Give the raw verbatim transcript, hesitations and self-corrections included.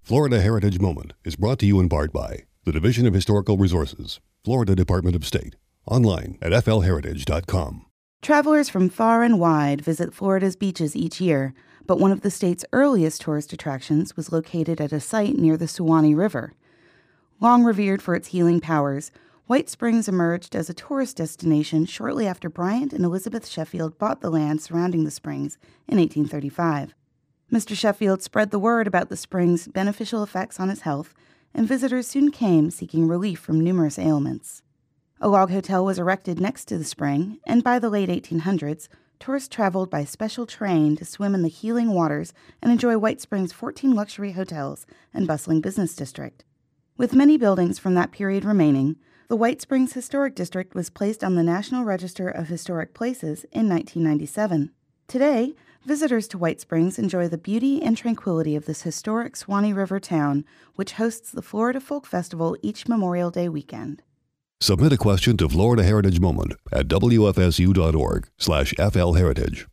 Florida Heritage Moment is brought to you in part by the Division of Historical Resources, Florida Department of State. Online at f l heritage dot com. Travelers from far and wide visit Florida's beaches each year, but one of the state's earliest tourist attractions was located at a site near the Suwannee River. Long revered for its healing powers, White Springs emerged as a tourist destination shortly after Bryant and Elizabeth Sheffield bought the land surrounding the springs in eighteen thirty-five. Mister Sheffield spread the word about the springs' beneficial effects on his health, and visitors soon came seeking relief from numerous ailments. A log hotel was erected next to the spring, and by the late eighteen hundreds, tourists traveled by special train to swim in the healing waters and enjoy White Springs' fourteen luxury hotels and bustling business district. With many buildings from that period remaining, the White Springs Historic District was placed on the National Register of Historic Places in nineteen ninety-seven. Today, visitors to White Springs enjoy the beauty and tranquility of this historic Suwannee River town, which hosts the Florida Folk Festival each Memorial Day weekend. Submit a question to Florida Heritage Moment at w f s u dot org slash f l heritage.